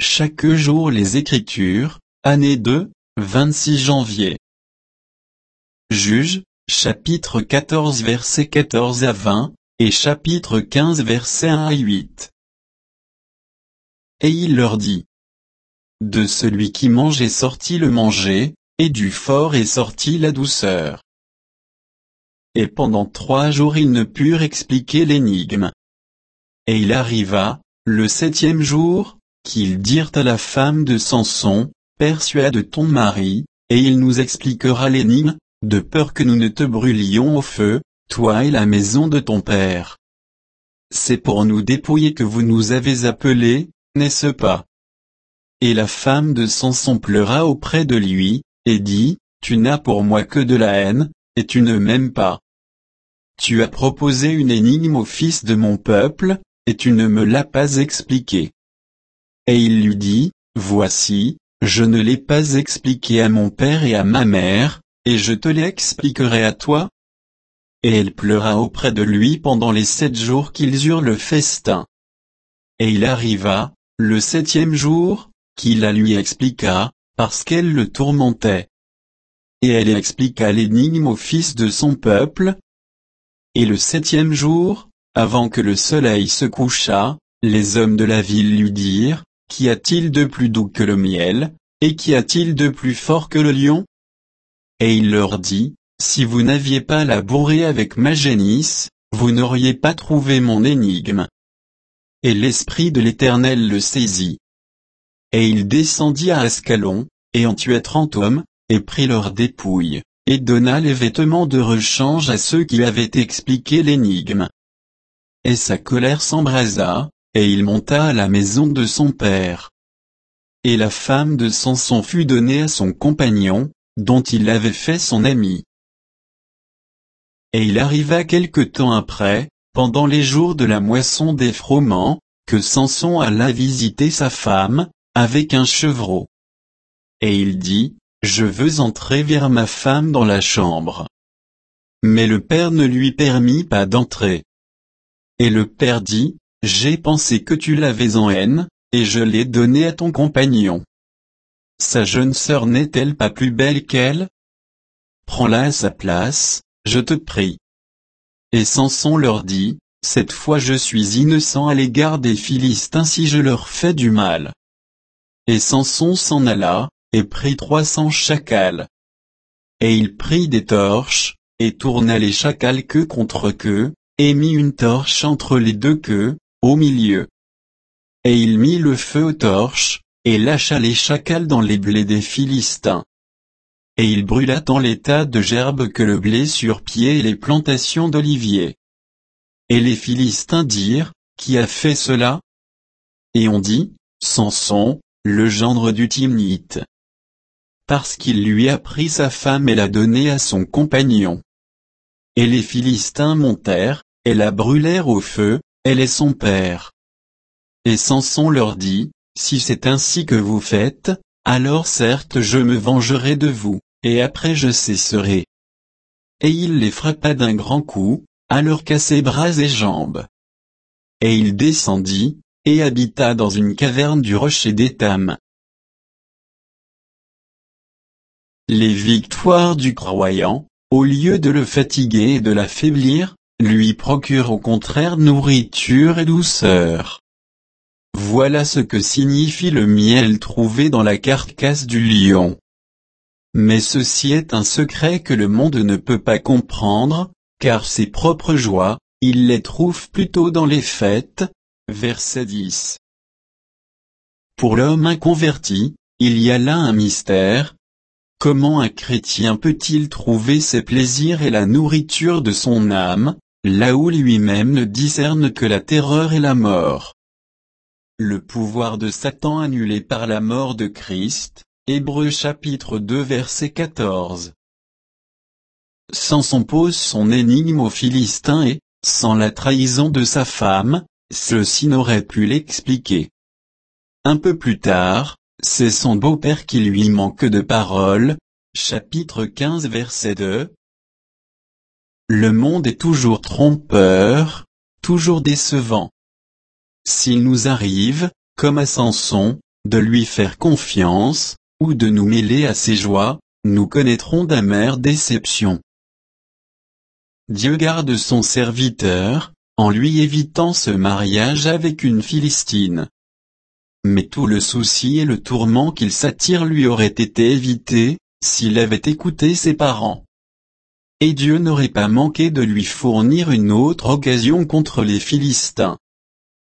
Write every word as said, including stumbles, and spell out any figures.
chaque jour les Écritures, année deux, vingt-six janvier. Juges, chapitre quatorze versets quatorze à vingt, et chapitre quinze versets un à huit. Et il leur dit: De celui qui mange est sorti le manger, et du fort est sortie la douceur. Et pendant trois jours ils ne purent expliquer l'énigme. Et il arriva, le septième jour, qu'ils dirent à la femme de Samson: Persuade ton mari, et il nous expliquera l'énigme, de peur que nous ne te brûlions au feu, toi et la maison de ton père. C'est pour nous dépouiller que vous nous avez appelés, n'est-ce pas? Et la femme de Samson pleura auprès de lui, et dit: Tu n'as pour moi que de la haine, et tu ne m'aimes pas. Tu as proposé une énigme au fils de mon peuple, et tu ne me l'as pas expliquée. Et il lui dit: Voici, je ne l'ai pas expliqué à mon père et à ma mère, et je te l'expliquerai à toi. Et elle pleura auprès de lui pendant les sept jours qu'ils eurent le festin. Et il arriva, le septième jour, qu'il la lui expliqua, parce qu'elle le tourmentait. Et elle expliqua l'énigme au fils de son peuple. Et le septième jour, avant que le soleil se couchât, les hommes de la ville lui dirent: Qu'y a-t-il de plus doux que le miel, et qu'y a-t-il de plus fort que le lion? Et il leur dit: Si vous n'aviez pas labouré avec ma génisse, vous n'auriez pas trouvé mon énigme. Et l'Esprit de l'Éternel le saisit. Et il descendit à Ascalon, et en tua trente hommes, et prit leurs dépouilles, et donna les vêtements de rechange à ceux qui avaient expliqué l'énigme. Et sa colère s'embrasa, et il monta à la maison de son père. Et la femme de Samson fut donnée à son compagnon, dont il avait fait son ami. Et il arriva quelque temps après, pendant les jours de la moisson des froment, que Samson alla visiter sa femme, avec un chevreau. Et il dit: Je veux entrer vers ma femme dans la chambre. Mais le père ne lui permit pas d'entrer. Et le père dit: J'ai pensé que tu l'avais en haine, et je l'ai donnée à ton compagnon. Sa jeune sœur n'est-elle pas plus belle qu'elle? Prends-la à sa place, je te prie. Et Samson leur dit: Cette fois je suis innocent à l'égard des Philistins si je leur fais du mal. Et Samson s'en alla, et prit trois cents chacals. Et il prit des torches, et tourna les chacals queue contre queue, et mit une torche entre les deux queues, au milieu. Et il mit le feu aux torches, et lâcha les chacals dans les blés des Philistins. Et il brûla tant les tas de gerbes que le blé sur pied et les plantations d'oliviers. Et les Philistins dirent: Qui a fait cela? Et on dit: Samson, le gendre du Timnite. Parce qu'il lui a pris sa femme et l'a donnée à son compagnon. Et les Philistins montèrent, et la brûlèrent au feu, elle et son père. Et Samson leur dit: Si c'est ainsi que vous faites, alors certes je me vengerai de vous, et après je cesserai. Et il les frappa d'un grand coup, à leur casser bras et jambes. Et il descendit, et habita dans une caverne du rocher d'Étam. Les victoires du croyant, au lieu de le fatiguer et de l'affaiblir, lui procurent au contraire nourriture et douceur. Voilà ce que signifie le miel trouvé dans la carcasse du lion. Mais ceci est un secret que le monde ne peut pas comprendre, car ses propres joies, il les trouve plutôt dans les fêtes. Verset dix. Pour l'homme inconverti, il y a là un mystère. Comment un chrétien peut-il trouver ses plaisirs et la nourriture de son âme, là où lui-même ne discerne que la terreur et la mort? Le pouvoir de Satan annulé par la mort de Christ, Hébreux chapitre deux verset quatorze. Samson pose son énigme aux Philistins et, sans la trahison de sa femme, ceux-ci n'auraient pu l'expliquer. Un peu plus tard, c'est son beau-père qui lui manque de parole, chapitre quinze verset deux. Le monde est toujours trompeur, toujours décevant. S'il nous arrive, comme à Samson, de lui faire confiance, ou de nous mêler à ses joies, nous connaîtrons d'amères déceptions. Dieu garde son serviteur, en lui évitant ce mariage avec une Philistine. Mais tout le souci et le tourment qu'il s'attire lui auraient été évités, s'il avait écouté ses parents. Et Dieu n'aurait pas manqué de lui fournir une autre occasion contre les Philistins.